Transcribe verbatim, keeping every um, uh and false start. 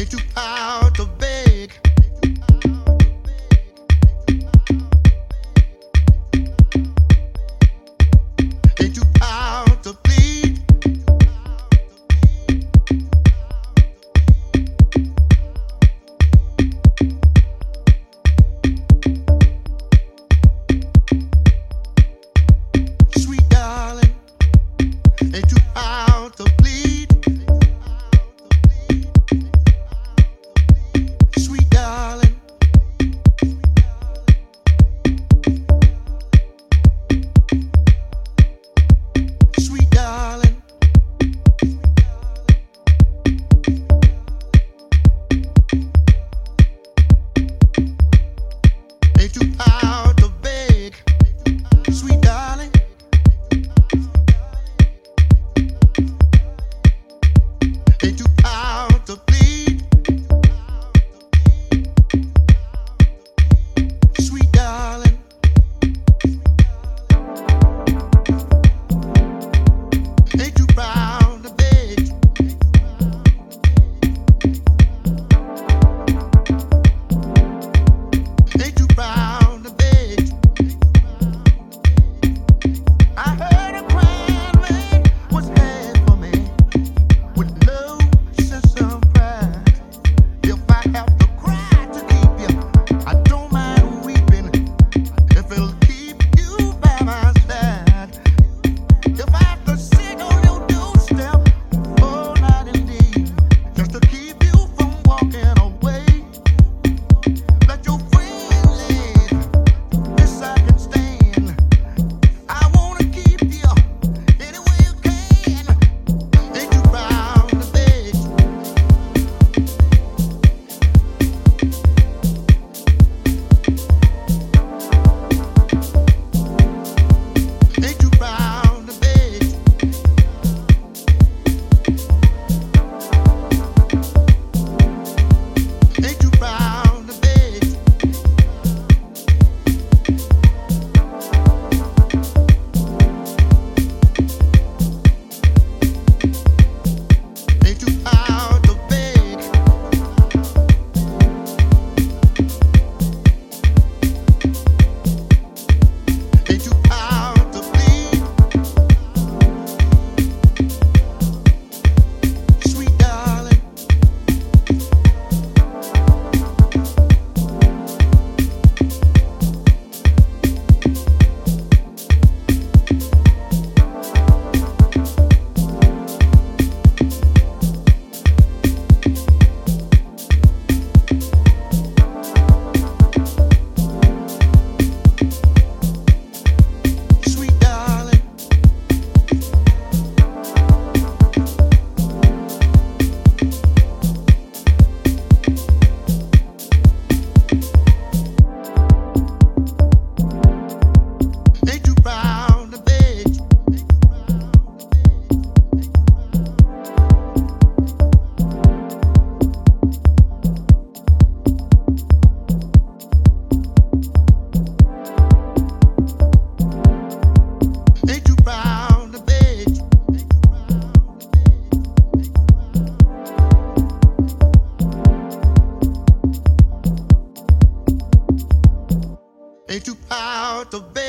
Ain't too proud to beg. Ain't too proud to plead. Sweet darling, ain't too proud to plead. Sweet darling, sweet darling, ain't too proud to beg. Sweet darling, ain't too proud to plead. Sweet darling, ain't too proud to beg. Ain't too proud to beg. I heard a crying man was had for me with no sense of pride. If I have to cry to keep you, I don't mind weeping. If it'll keep you by my side. If I have to sit on your doorstep all night indeed, just to keep you from walking away. Let your friend live, this I can stand. I wanna keep you any way you can. Ain't too proud to beg. Ain't too proud to beg. Ain't too proud to beg. Ain't too proud to beg. Ain't too proud to plead. Sweet darling, sweet darling, ain't too proud to beg. Ain't too proud to beg. Ain't too proud to beg.